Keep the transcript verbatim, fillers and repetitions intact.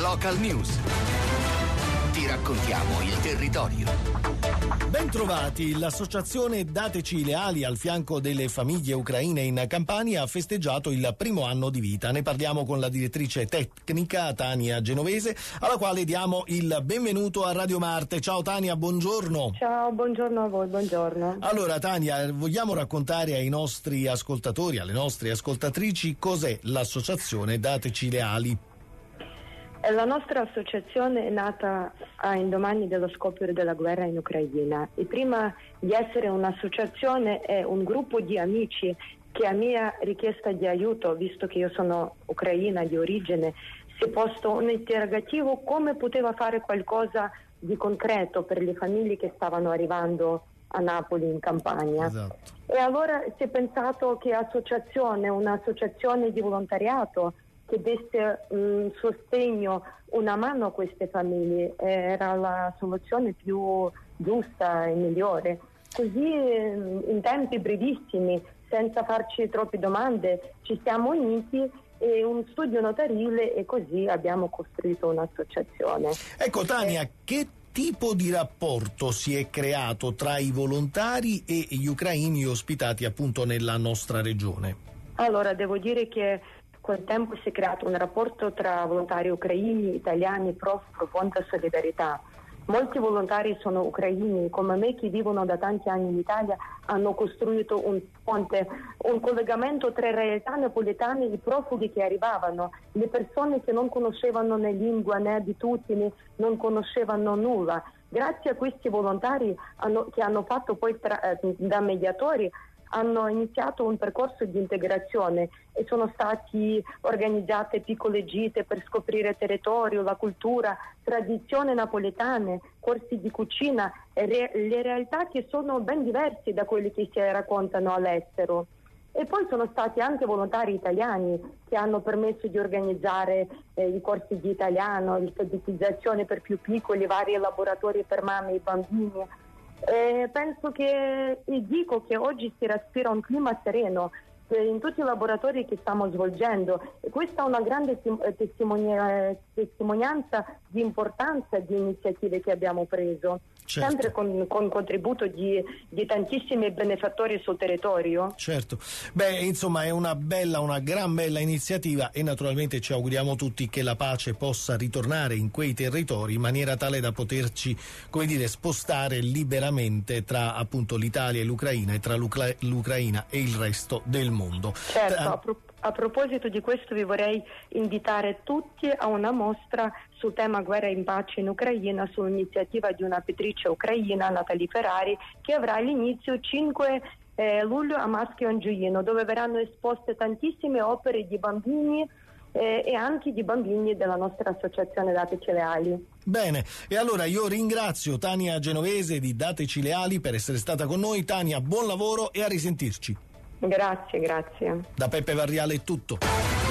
Local News. Ti raccontiamo il territorio. Bentrovati, l'associazione Dateci le ali al fianco delle famiglie ucraine in Campania ha festeggiato il primo anno di vita. Ne parliamo con la direttrice tecnica Tania Genovese, alla quale diamo il benvenuto a Radio Marte. Ciao Tania, buongiorno. Ciao, buongiorno a voi, buongiorno. Allora Tania, vogliamo raccontare ai nostri ascoltatori, alle nostre ascoltatrici, cos'è l'associazione Dateci le ali? La nostra associazione è nata all'indomani dello scoppio della guerra in Ucraina e prima di essere un'associazione è un gruppo di amici che a mia richiesta di aiuto, visto che io sono ucraina di origine, si è posto un interrogativo come poteva fare qualcosa di concreto per le famiglie che stavano arrivando a Napoli in Campania. Esatto. E allora si è pensato che associazione, un'associazione di volontariato che desse un sostegno, una mano a queste famiglie, era la soluzione più giusta e migliore. Così in tempi brevissimi, senza farci troppe domande, ci siamo uniti e un studio notarile e così abbiamo costruito un'associazione. Ecco Tania, eh, che tipo di rapporto si è creato tra i volontari e gli ucraini ospitati appunto nella nostra regione? Allora, devo dire che col tempo si è creato un rapporto tra volontari ucraini, italiani, prof, profonda solidarietà. Molti volontari sono ucraini, come me, che vivono da tanti anni in Italia, hanno costruito un ponte, un collegamento tra realtà napoletane e i profughi che arrivavano, le persone che non conoscevano né lingua né abitudini, non conoscevano nulla. Grazie a questi volontari hanno, che hanno fatto poi tra, eh, da mediatori, hanno iniziato un percorso di integrazione e sono stati organizzate piccole gite per scoprire territorio, la cultura, tradizioni napoletane, corsi di cucina, re- le realtà che sono ben diverse da quelle che si raccontano all'estero. E poi sono stati anche volontari italiani che hanno permesso di organizzare eh, i corsi di italiano, l'alfabetizzazione per più piccoli, vari laboratori per mamme e bambini. Eh, penso che e dico che oggi si respira un clima sereno eh, in tutti i laboratori che stiamo svolgendo e questa è una grande tim- testimonia- testimonianza di importanza di iniziative che abbiamo preso. Certo. Sempre con, con contributo di, di tantissimi benefattori sul territorio. Certo, beh insomma è una bella, una gran bella iniziativa e naturalmente ci auguriamo tutti che la pace possa ritornare in quei territori in maniera tale da poterci, come dire, spostare liberamente tra appunto l'Italia e l'Ucraina e tra l'Ucra- l'Ucraina e il resto del mondo. Certo, a, pro- a proposito di questo vi vorrei invitare tutti a una mostra sul tema guerra in pace in Ucraina sull'iniziativa di una pittrice ucraina, Natalie Ferrari, che avrà l'inizio cinque eh, luglio a Maschio Angioino, dove verranno esposte tantissime opere di bambini eh, e anche di bambini della nostra associazione Dateci le ali. Bene, e allora io ringrazio Tania Genovese di Dateci le ali per essere stata con noi. Tania, buon lavoro e a risentirci. Grazie, grazie. Da Peppe Varriale è tutto.